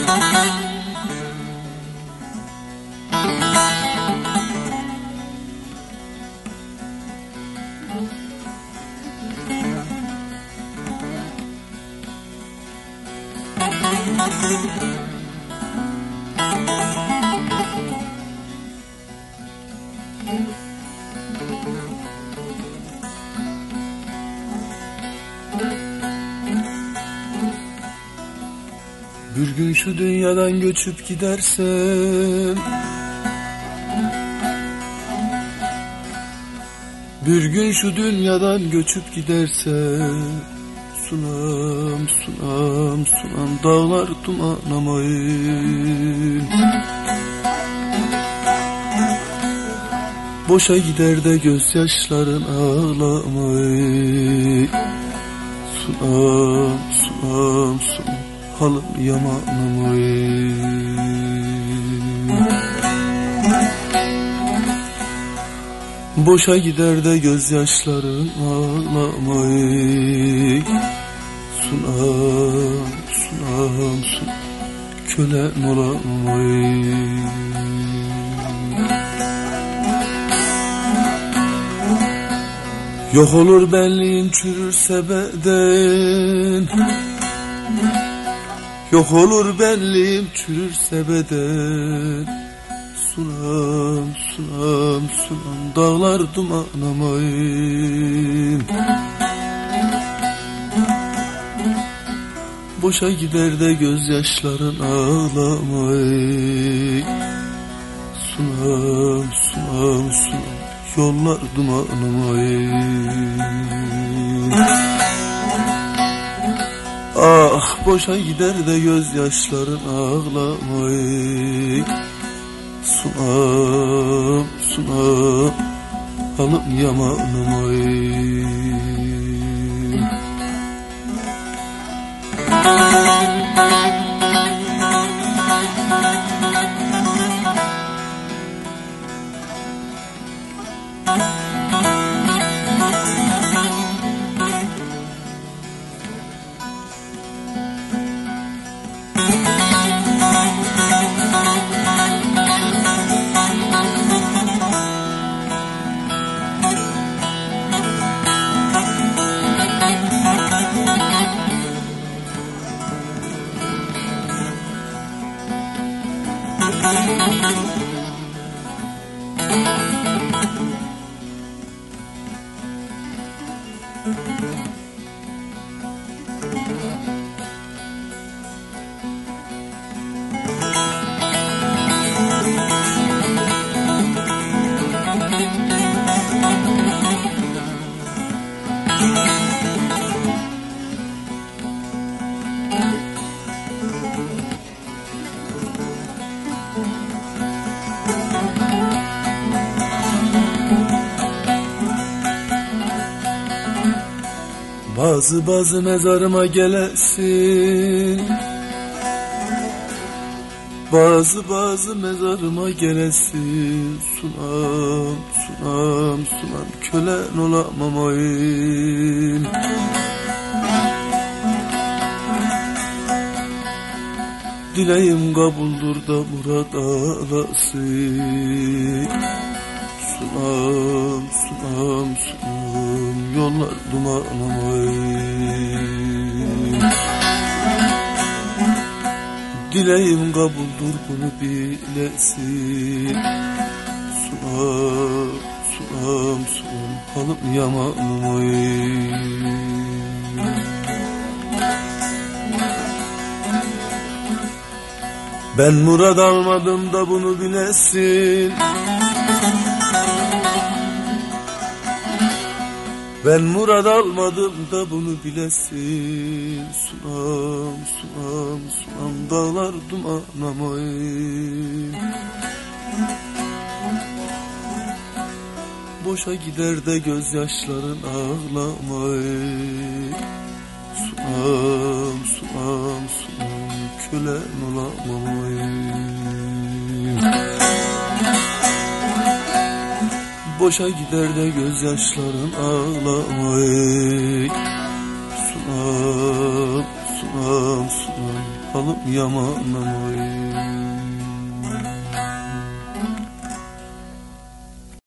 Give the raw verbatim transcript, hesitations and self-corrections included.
Bir gün şu dünyadan göçüp gidersem, bir gün şu dünyadan göçüp gidersem, sunam sunam sunam dağlar dumanamayın. Boşa gider de gözyaşların ağlamayın. Sunam sunam sunam halım yamanmayın. Boşa gider de gözyaşların ağlamayın. Sunam sunam sunam kölen olamayın. Yok olur benliğim çürürse beden, yok olur benliğim çürürse beden. Sunam sunam sunam dağlar dumanamayın. Boşa gider de gözyaşların ağlamayın. Sunam sunam sunam yollar dumanamayın. Ah boşa gider de gözyaşların ağlamayın. Sunam sunam halım yamanmayın. Bazı bazı mezarıma gelesin, bazı bazı mezarıma gelesin. Sunam sunam sunam kölen olamamayın. Dileğim kabuldur da murad ağlasın. Sunam sunam sunam yollar dumanamayın. Dileğim kabuldur bunu bilesin. Sunam sunam sunam halım yamanmayın. Ben murad almadım da bunu bilesin. Ben murad almadım da bunu bilesin. Sunam sunam sunam dağlar dumanamayın. Boşa gider de gözyaşların ağlamayın. Sunam sunam sunam kölen olamayın. Boşa gider de gözyaşların ağlamayın. Sunam sunam sunam yaman oy.